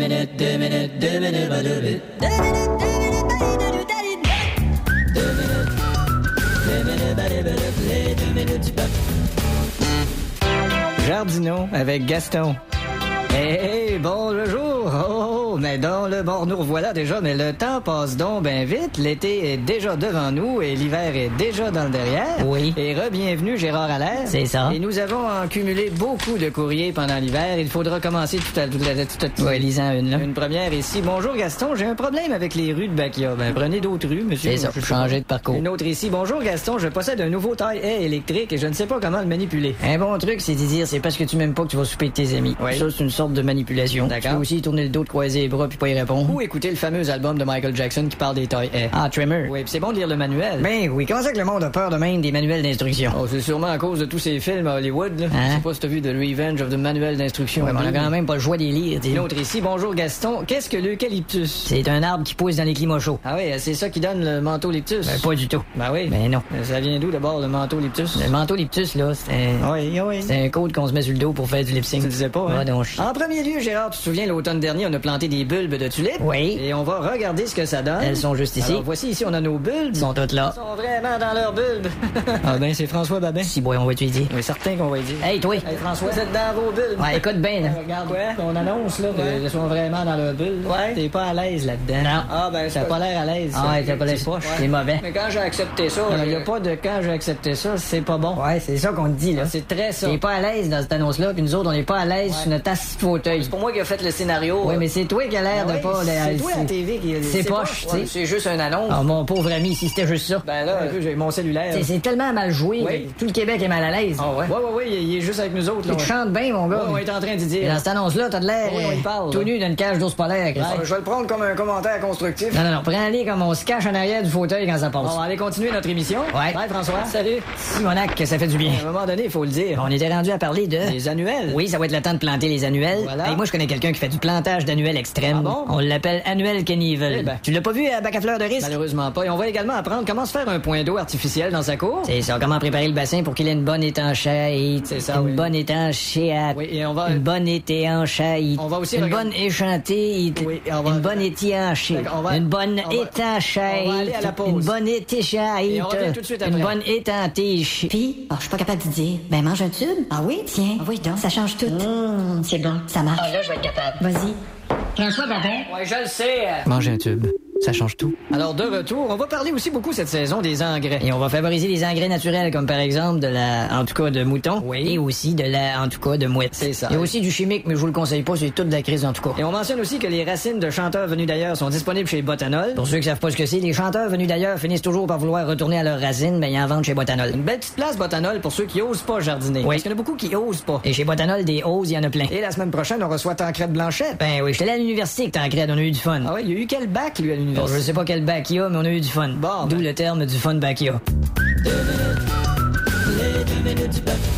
Jardino avec Gaston. Hey, bonjour! Oh, mais dans le bord, nous revoilà déjà, mais le temps passe donc ben vite. L'été est déjà devant nous et l'hiver est déjà dans le derrière. Oui. Et re-bienvenue, Gérard Allaire. C'est ça. Et nous avons accumulé beaucoup de courriers pendant l'hiver. Il faudra commencer tout à l'heure. Ouais, lisant une, là. Une première ici. Bonjour, Gaston, j'ai un problème avec les rues de Bakia. Ben, prenez d'autres rues, monsieur. C'est ça, changer de parcours. Une autre ici. Bonjour, Gaston, je possède un nouveau taille-haie électrique et je ne sais pas comment le manipuler. Un bon truc, c'est de dire, c'est parce que tu m'aimes pas que tu vas souper avec tes amis. Oui. Ça, c'est une sorte de manipulation. D'accord. Tu peux aussi tourner le dos, de croiser les bras puis pas y répondre. Ou écouter le fameux album de Michael Jackson qui parle des taille-haies. Ah, Trimmer. Oui, pis c'est bon de lire le manuel. Ben oui, comment ça que le monde a peur de même des manuels d'instruction? Oh, c'est sûrement à cause de tous ces films à Hollywood, là. Hein? Je sais pas si t'as vu The Revenge of the Manuel d'instruction. Ouais, mais on a quand même pas le choix des lire, Une autre ici. Bonjour, Gaston. Qu'est-ce que l'eucalyptus? C'est un arbre qui pousse dans les climats chauds. Ah oui, c'est ça qui donne le mentholyptus. Ben, pas du tout. Ben oui. Ben non. Ça vient d'où d'abord, le mentholyptus? Le mentholyptus, là, Oui, oui. c'est un code qu'on se met sur le dos pour faire du lip sync. Tu le disais pas, hein? Ah, donc, En premier lieu, Gérard, tu te souviens, l'automne dernier, on a planté des bulbes de tulipes. Oui. Et on va regarder ce que ça donne. Elles sont juste ici. Alors, voici ici, on a nos bulbes. Ils sont toutes là. Ils sont vraiment dans leurs bulbes. Ah ben, c'est François Babin. Si, boy, on va te dire. Oui, certain qu'on va y dire. Hey, toi. Hey, François, vous êtes dans vos bulbes. Ouais, écoute bien, là. Regarde, ton annonce, là, ils sont vraiment dans leurs bulbes. Ouais. T'es pas à l'aise là-dedans. Non. Ah ben, t'as pas l'air à l'aise. Ah ouais, t'as pas l'air. poche. C'est mauvais. Mais quand j'ai accepté ça, il y a pas de quand j'ai accepté ça, c'est pas bon. Ouais, c'est ça qu'on te dit, là. C'est très ça. T'es pas à l'aise dans cette annonce-là, puis nous autres, on n'est pas à l'aise sur notre assis de fauteuil. C'est pour moi qui a fait le scénario. Oui, mais c'est toi qui a l'air de pas... C'est toi à la TV qui... C'est poche, tu sais. C'est juste un annonce. Ah, mon pauvre ami, si c'était juste ça. Ben là, j'ai mon cellulaire. C'est tellement mal joué. Oui. Tout le Québec est mal à l'aise. Ah ouais? Ouais, il est juste avec nous autres, là. Tu chantes bien, mon gars. Ouais, on est en train d'y Et dire. dans cette annonce-là, t'as de l'air Oui, on y parle, tout là. nu d'une cage d'ours polaire. Christ. Je vais le prendre comme un commentaire constructif. Non, prends-les comme on se cache en arrière du fauteuil quand ça passe. On va aller continuer notre émission. Ouais. Bye, François. Salut. Simonac, ça fait du bien. À un moment donné, il faut le dire. On était rendu à parler de... Les annuels. Oui, ça va être le temps de planter les annuels. Voilà. Et moi, je connais quelqu'un qui fait du plantage d'annuels extrême. Ah bon? On l'appelle annuel Knievel. Eh ben. Tu l'as pas vu à Bac à fleur de risque? Malheureusement pas. Et on va également apprendre comment se faire un point d'eau artificiel dans sa cour. C'est ça, comment préparer le bassin pour qu'il ait une bonne étanchéité. C'est ça, Une oui. bonne étanchéité. Oui, et on va... Une bonne étanchéité. On va aussi Une regarder- bonne échantée. Oui, on va- Une bonne étianchée. D'accord, on va- Une bonne on va- étanchéité. on va aller à la pause. Une bonne étinchéité. Et on revient tout de suite après. Une bonne étantiche. Puis, je suis pas capable de dire. Ben, mange un tube. Ah oui? Tiens. Ah oui, donc. Ça change tout. C'est bon. Ça marche. là, je vais être capable. Vas-y. François Babin. Ouais, je le sais. Manger un tube, ça change tout. Alors, de retour, on va parler aussi beaucoup cette saison des engrais. Et on va favoriser les engrais naturels, comme par exemple en tout cas, de mouton. Oui. Et aussi en tout cas, de mouette. C'est ça. Il y a aussi du chimique, mais je vous le conseille pas, c'est toute de la crise, en tout cas. Et on mentionne aussi que les racines de chanteurs venus d'ailleurs sont disponibles chez Botanol. Pour ceux qui savent pas ce que c'est, les chanteurs venus d'ailleurs finissent toujours par vouloir retourner à leurs racines, mais ils en vendent chez Botanol. Une belle petite place Botanol pour ceux qui osent pas jardiner. Oui. Parce qu'il y en a beaucoup qui osent pas. Et chez Botanol, des oses, il y en a plein. Et la semaine prochaine, on reçoit Tancred Blanchette. Ben oui, j'étais allé à l'université avec Tancred, on a eu du fun. Ah ouais, il y a eu quel bac, lui, à Bon, l'université? je sais pas quel bac il y a, mais on a eu du fun. Bon, D'où ben. le terme du fun bac il y a. Les 2 minutes du bac.